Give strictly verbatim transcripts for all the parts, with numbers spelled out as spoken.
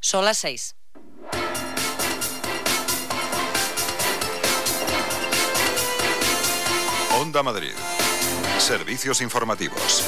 Son las seis. Onda Madrid. Servicios informativos.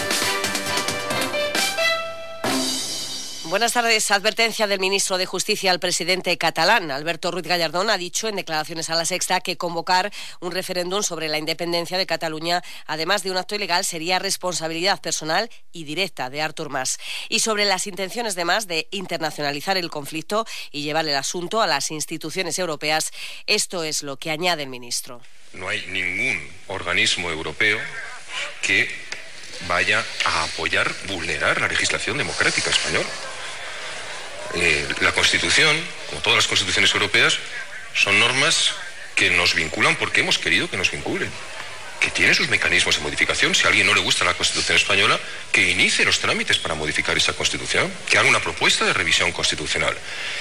Buenas tardes. Advertencia del ministro de Justicia al presidente catalán. Alberto Ruiz Gallardón ha dicho en declaraciones a La Sexta que convocar un referéndum sobre la independencia de Cataluña, además de un acto ilegal, sería responsabilidad personal y directa de Artur Mas. Y sobre las intenciones de Mas de internacionalizar el conflicto y llevar el asunto a las instituciones europeas, esto es lo que añade el ministro. No hay ningún organismo europeo que vaya a apoyar, vulnerar la legislación democrática española. Eh, la Constitución, como todas las constituciones europeas, son normas que nos vinculan porque hemos querido que nos vinculen, que tienen sus mecanismos de modificación. Si a alguien no le gusta la Constitución española, que inicie los trámites para modificar esa Constitución, que haga una propuesta de revisión constitucional.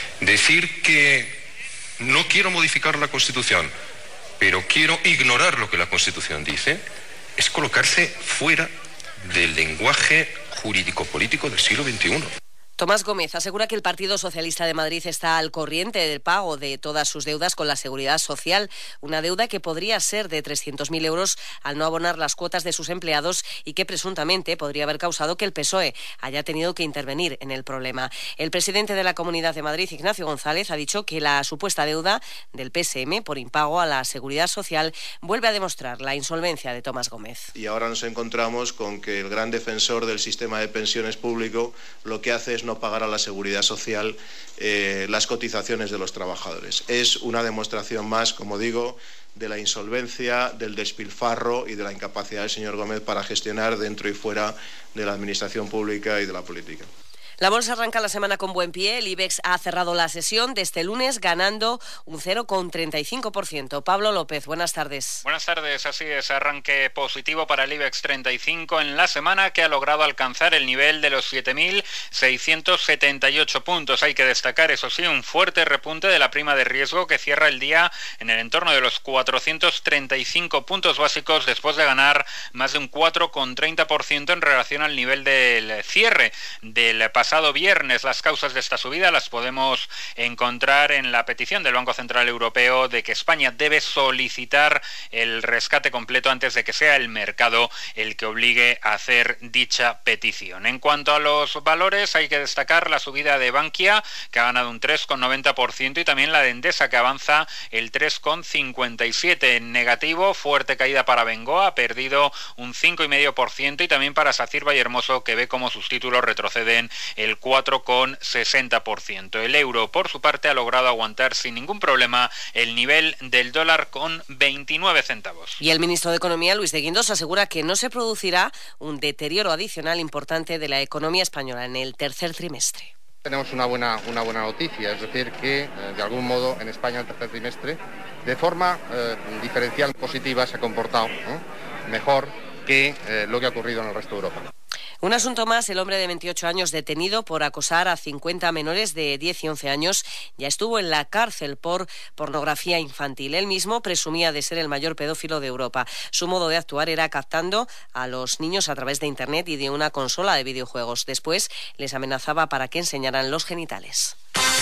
Decir que no quiero modificar la Constitución, pero quiero ignorar lo que la Constitución dice, es colocarse fuera del lenguaje jurídico-político del siglo veintiuno. Tomás Gómez asegura que el Partido Socialista de Madrid está al corriente del pago de todas sus deudas con la Seguridad Social, una deuda que podría ser de trescientos mil euros al no abonar las cuotas de sus empleados y que presuntamente podría haber causado que el P S O E haya tenido que intervenir en el problema. El presidente de la Comunidad de Madrid, Ignacio González, ha dicho que la supuesta deuda del P S M por impago a la Seguridad Social vuelve a demostrar la insolvencia de Tomás Gómez. Y ahora nos encontramos con que el gran defensor del sistema de pensiones público lo que hace es no pagar a la Seguridad Social eh, las cotizaciones de los trabajadores. Es una demostración más, como digo, de la insolvencia, del despilfarro y de la incapacidad del señor Gómez para gestionar dentro y fuera de la administración pública y de la política. La bolsa arranca la semana con buen pie. El IBEX ha cerrado la sesión de este lunes ganando un cero coma treinta y cinco por ciento. Pablo López, buenas tardes. Buenas tardes, así es, arranque positivo para el IBEX treinta y cinco en la semana, que ha logrado alcanzar el nivel de los siete mil seiscientos setenta y ocho puntos. Hay que destacar, eso sí, un fuerte repunte de la prima de riesgo que cierra el día en el entorno de los cuatrocientos treinta y cinco puntos básicos después de ganar más de un cuatro coma treinta por ciento en relación al nivel del cierre del pasado viernes. Las causas de esta subida las podemos encontrar en la petición del Banco Central Europeo de que España debe solicitar el rescate completo antes de que sea el mercado el que obligue a hacer dicha petición. En cuanto a los valores, hay que destacar la subida de Bankia, que ha ganado un tres coma noventa por ciento, y también la de Endesa, que avanza el tres coma cincuenta y siete por ciento. En negativo, fuerte caída para Bengoa, ha perdido un cinco coma cinco por ciento, y también para SACIR Vallehermoso, que ve como sus títulos retroceden el cuatro coma sesenta por ciento. El euro, por su parte, ha logrado aguantar sin ningún problema el nivel del dólar con veintinueve centavos. Y el ministro de Economía, Luis de Guindos, asegura que no se producirá un deterioro adicional importante de la economía española en el tercer trimestre. Tenemos una buena, una buena noticia, es decir, que eh, de algún modo en España el tercer trimestre, de forma eh, diferencial positiva, se ha comportado ¿eh? mejor que eh, lo que ha ocurrido en el resto de Europa. Un asunto más, el hombre de veintiocho años detenido por acosar a cincuenta menores de diez y once años ya estuvo en la cárcel por pornografía infantil. Él mismo presumía de ser el mayor pedófilo de Europa. Su modo de actuar era captando a los niños a través de Internet y de una consola de videojuegos. Después les amenazaba para que enseñaran los genitales.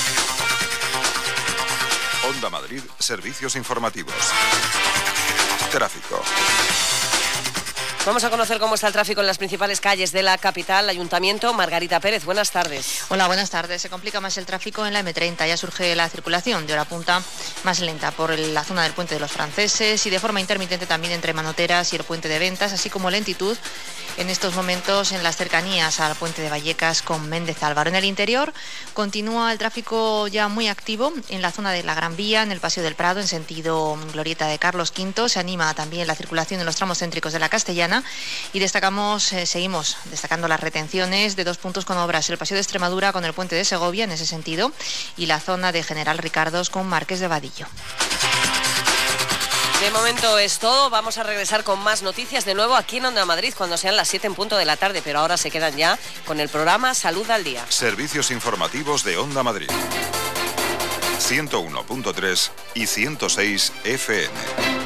Onda Madrid, servicios informativos. Tráfico. Vamos a conocer cómo está el tráfico en las principales calles de la capital. Ayuntamiento, Margarita Pérez, buenas tardes. Hola, buenas tardes. Se complica más el tráfico en la eme treinta. Ya surge la circulación de hora punta más lenta por la zona del Puente de los Franceses y de forma intermitente también entre Manoteras y el Puente de Ventas, así como lentitud en estos momentos en las cercanías al Puente de Vallecas con Méndez Álvaro. En el interior continúa el tráfico ya muy activo en la zona de la Gran Vía, en el Paseo del Prado, en sentido Glorieta de Carlos quinto. Se anima también la circulación en los tramos céntricos de la Castellana y destacamos, eh, seguimos destacando las retenciones de dos puntos con obras, el Paseo de Extremadura con el Puente de Segovia en ese sentido y la zona de General Ricardos con Marqués de Vadillo. De momento es todo. Vamos a regresar con más noticias de nuevo aquí en Onda Madrid cuando sean las siete en punto de la tarde, pero ahora se quedan ya con el programa Salud al Día. Servicios informativos de Onda Madrid. ciento uno punto tres y ciento seis efe eme.